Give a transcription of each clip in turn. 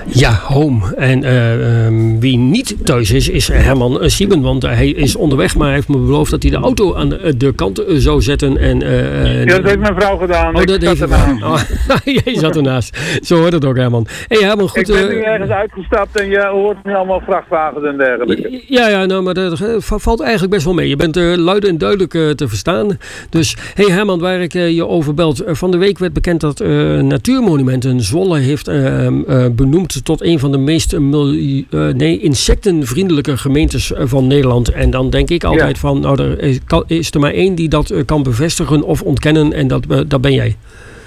Ja, home. En wie niet thuis is Herman Sieben. Want hij is onderweg, maar hij heeft me beloofd dat hij de auto aan de kant zou zetten. En, ja, dat heeft mijn vrouw gedaan. Oh, dat heeft ernaast. Oh, jij zat ernaast. Zo hoort het ook, Herman. Hey, Herman, goed. Ik ben nu ergens uitgestapt en je hoort nu allemaal vrachtwagens en dergelijke. Ja, nou, maar dat valt eigenlijk best wel mee. Je bent luid en duidelijk te verstaan. Dus, hey Herman, waar ik je over belt. Van de week werd bekend dat Natuurmonumenten Zwolle heeft benoemd tot een van de meest insectenvriendelijke gemeentes van Nederland. En dan denk ik altijd van, nou, er is er maar één die dat kan bevestigen of ontkennen en dat ben jij.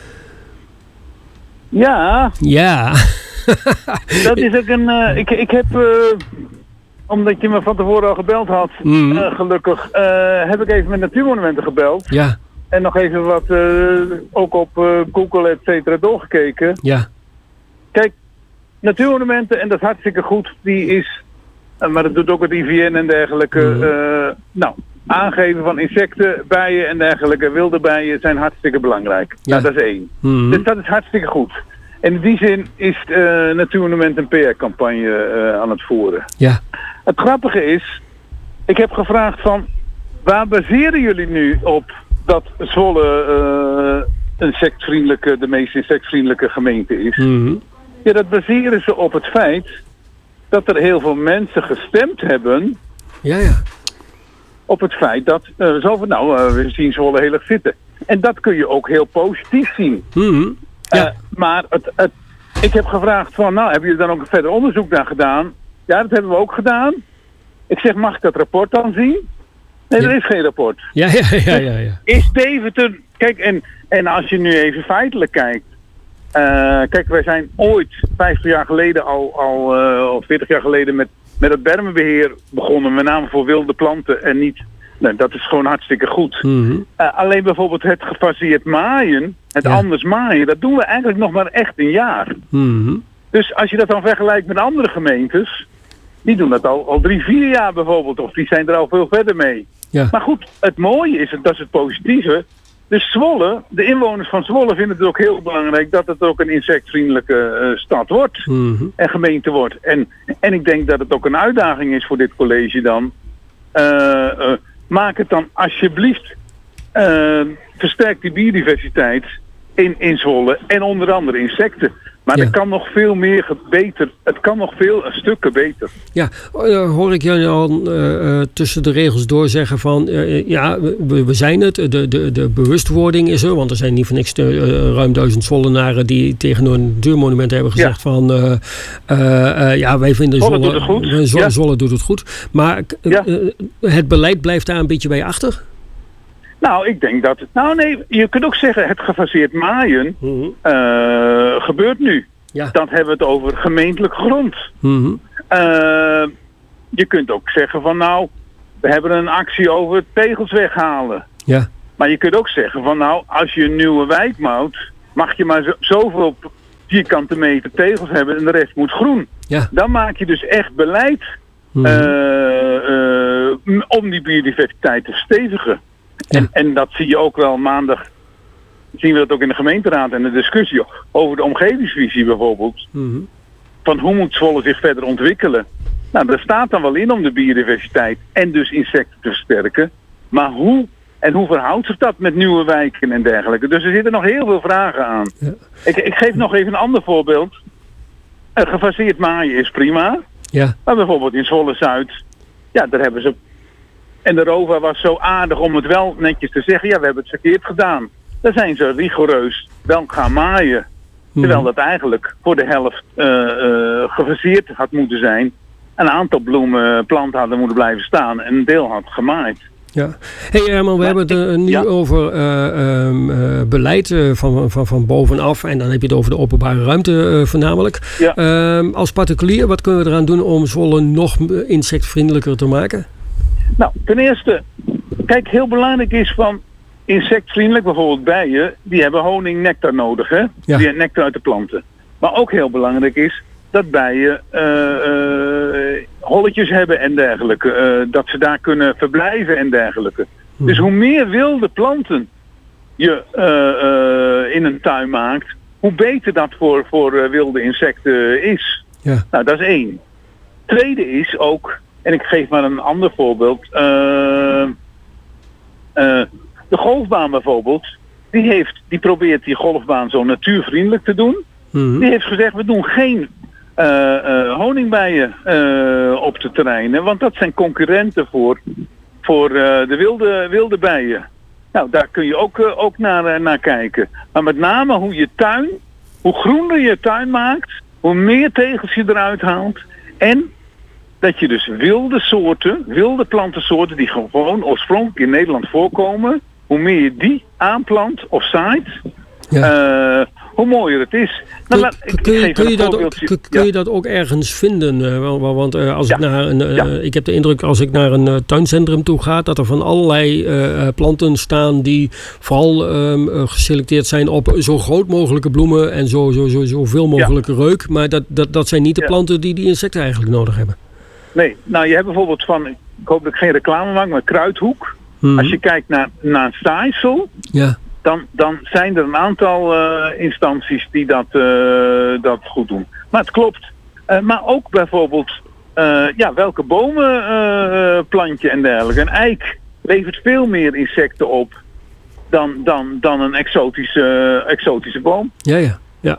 Ja. Ja. Dat is ook een... Ik heb... omdat je me van tevoren al gebeld had, gelukkig, heb ik even met Natuurmonumenten gebeld. Ja. En nog even wat, ook op Google et cetera doorgekeken. Ja. Kijk, Natuurmonumenten, en dat is hartstikke goed, die is, maar dat doet ook het IVN en dergelijke, aangeven van insecten, bijen en dergelijke, wilde bijen zijn hartstikke belangrijk. Ja. Nou, dat is één. Dus dat is hartstikke goed. En in die zin is Natuurmonumenten een PR-campagne aan het voeren. Ja. Het grappige is, ik heb gevraagd van, waar baseren jullie nu op dat Zwolle de meest insectvriendelijke gemeente is? Ja, dat baseren ze op het feit dat er heel veel mensen gestemd hebben. Ja. Op het feit dat we zien Zwolle heel erg zitten. En dat kun je ook heel positief zien. Ja. Maar ik heb gevraagd van, hebben jullie dan ook verder onderzoek naar gedaan? Ja, dat hebben we ook gedaan. Ik zeg, mag ik dat rapport dan zien? Nee, er is geen rapport. Ja. Is Deventer... Kijk, en als je nu even feitelijk kijkt. Kijk, wij zijn ooit 50 jaar geleden of 40 jaar geleden met het bermenbeheer begonnen. Met name voor wilde planten en niet... Nou, dat is gewoon hartstikke goed. Alleen bijvoorbeeld het gefaseerd maaien, anders maaien, dat doen we eigenlijk nog maar echt een jaar. Dus als je dat dan vergelijkt met andere gemeentes, die doen dat al 3-4 jaar bijvoorbeeld, of die zijn er al veel verder mee. Ja. Maar goed, het mooie is, en dat is het positieve, dus Zwolle, de inwoners van Zwolle vinden het ook heel belangrijk dat het ook een insectvriendelijke stad wordt en gemeente wordt. En ik denk dat het ook een uitdaging is voor dit college dan. Maak het dan alsjeblieft, versterk die biodiversiteit in Zwolle en onder andere insecten. Maar het kan nog veel meer beter. Het kan nog veel stukken beter. Ja, hoor ik jullie al tussen de regels door zeggen van... we zijn het. De bewustwording is er. Want er zijn niet voor niks ruim 1000 Zwollenaren... die tegen een natuurmonument hebben gezegd van... wij vinden Zwolle doet het goed. Zwolle doet het goed. Maar het beleid blijft daar een beetje bij achter? Nou, ik denk dat... je kunt ook zeggen, het gefaseerd maaien gebeurt nu. Ja. Dan hebben we het over gemeentelijk grond. Je kunt ook zeggen van we hebben een actie over tegels weghalen. Ja. Maar je kunt ook zeggen van als je een nieuwe wijk bouwt, mag je maar zoveel vierkante meter tegels hebben en de rest moet groen. Ja. Dan maak je dus echt beleid om die biodiversiteit te verstevigen. Ja. En dat zie je ook wel maandag, zien we dat ook in de gemeenteraad en de discussie over de omgevingsvisie bijvoorbeeld. Van hoe moet Zwolle zich verder ontwikkelen? Nou, daar staat dan wel in om de biodiversiteit en dus insecten te versterken. Maar hoe en hoe verhoudt zich dat met nieuwe wijken en dergelijke? Dus er zitten nog heel veel vragen aan. Ja. Ik geef nog even een ander voorbeeld. Gefaseerd maaien is prima. Ja. Maar bijvoorbeeld in Zwolle-Zuid, daar hebben ze... En de ROVA was zo aardig om het wel netjes te zeggen. Ja, we hebben het verkeerd gedaan. Dan zijn ze rigoureus wel gaan maaien. Terwijl dat eigenlijk voor de helft gefaseerd had moeten zijn. Een aantal planten hadden moeten blijven staan. En een deel had gemaaid. Ja. Hey Herman, we hebben het nu over beleid van bovenaf. En dan heb je het over de openbare ruimte voornamelijk. Ja. Als particulier, wat kunnen we eraan doen om Zwolle nog insectvriendelijker te maken? Nou, ten eerste, kijk, heel belangrijk is van insectvriendelijk, bijvoorbeeld bijen, die hebben honing, nectar nodig, hè? Ja. Die nectar uit de planten. Maar ook heel belangrijk is dat bijen holletjes hebben en dergelijke. Dat ze daar kunnen verblijven en dergelijke. Dus hoe meer wilde planten je in een tuin maakt, hoe beter dat voor wilde insecten is. Ja. Nou, dat is 1. Tweede is ook, en ik geef maar een ander voorbeeld. De golfbaan bijvoorbeeld, die probeert die golfbaan zo natuurvriendelijk te doen. Mm-hmm. Die heeft gezegd, we doen geen honingbijen op de terreinen, want dat zijn concurrenten voor de wilde bijen. Nou, daar kun je ook naar kijken. Maar met name hoe groener je tuin maakt, hoe meer tegels je eruit haalt. En dat je dus wilde plantensoorten die gewoon oorspronkelijk in Nederland voorkomen, hoe meer je die aanplant of zaait, hoe mooier het is. Nou, kun je dat ook ergens vinden? Want als ik ik heb de indruk als ik naar een tuincentrum toe ga, dat er van allerlei planten staan die vooral geselecteerd zijn op zo groot mogelijke bloemen en zoveel mogelijke reuk. Maar dat zijn niet de planten die insecten eigenlijk nodig hebben. Nee, nou je hebt bijvoorbeeld ik hoop dat ik geen reclame maak, maar Kruidhoek. Mm-hmm. Als je kijkt naar Stijssel, dan zijn er een aantal instanties die dat goed doen. Maar het klopt. Maar ook bijvoorbeeld welke bomen plant je en dergelijke. Een eik levert veel meer insecten op dan een exotische boom. Ja.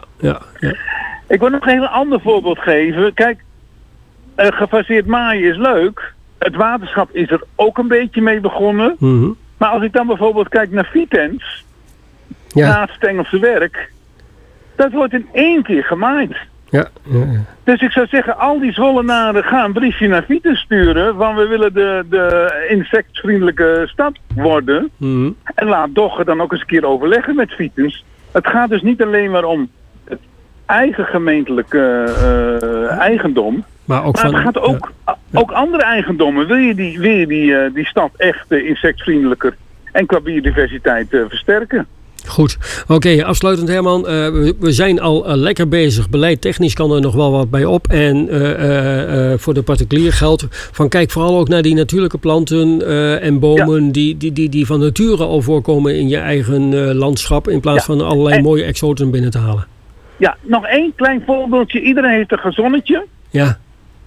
Ik wil nog even een ander voorbeeld geven. Kijk, gefaseerd maaien is leuk. Het waterschap is er ook een beetje mee begonnen. Mm-hmm. Maar als ik dan bijvoorbeeld kijk naar Vitens, naast het Engelse werk, dat wordt in 1 keer gemaaid. Ja. Dus ik zou zeggen, al die Zwollenaren gaan een briefje naar Vitens sturen, van we willen de insectvriendelijke stad worden. Mm-hmm. En laat Dogge dan ook eens een keer overleggen met Vitens. Het gaat dus niet alleen maar om het eigen gemeentelijke eigendom. Maar het gaat ook andere eigendommen. Wil je die stad echt insectvriendelijker en qua biodiversiteit versterken? Goed. Oké, afsluitend Herman. We zijn al lekker bezig. Beleidtechnisch kan er nog wel wat bij op. En voor de particulier geldt van kijk vooral ook naar die natuurlijke planten en bomen die van nature al voorkomen in je eigen landschap. In plaats van allerlei mooie exoten binnen te halen. Ja, nog 1 klein voorbeeldje. Iedereen heeft een gazonnetje. Ja.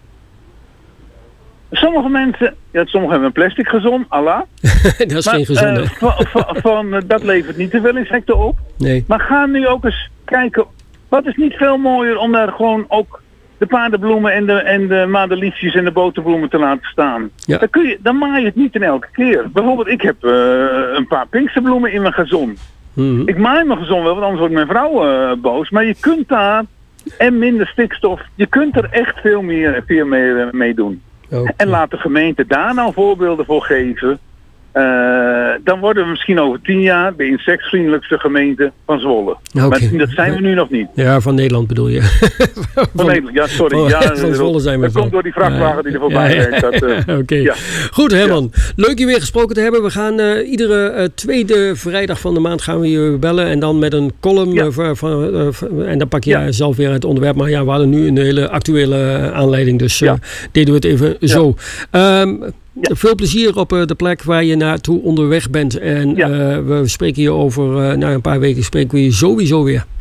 Sommige mensen, sommigen hebben een plastic gazon, Allah. Dat is geen gezonde. Dat levert niet te veel insecten op. Nee. Maar ga nu ook eens kijken, wat is niet veel mooier om daar gewoon ook de paardenbloemen en de madeliefjes en de boterbloemen te laten staan. Ja. Dan maai je het niet in elke keer. Bijvoorbeeld, ik heb een paar pinksterbloemen in mijn gazon. Mm-hmm. Ik maai mijn gazon wel, want anders wordt mijn vrouw boos. Maar je kunt daar, en minder stikstof, je kunt er echt veel meer mee doen. Okay. En laat de gemeente daar nou voorbeelden voor geven. Dan worden we misschien over 10 jaar de insectvriendelijkste gemeente van Zwolle. Okay. Maar dat zijn we nu nog niet. Ja, van Nederland bedoel je. Van Nederland, ja, sorry. Van Zwolle zijn we. Dat komt door die vrachtwagen die er voorbij rijdt. Oké. Goed, Herman. Leuk je weer gesproken te hebben. We gaan iedere tweede vrijdag van de maand gaan we je bellen. En dan met een column. En dan pak je zelf weer het onderwerp. Maar we hadden nu een hele actuele aanleiding. Dus deden we het even zo. Veel plezier op de plek waar je naartoe onderweg bent. En we spreken je over een paar weken spreken we je sowieso weer.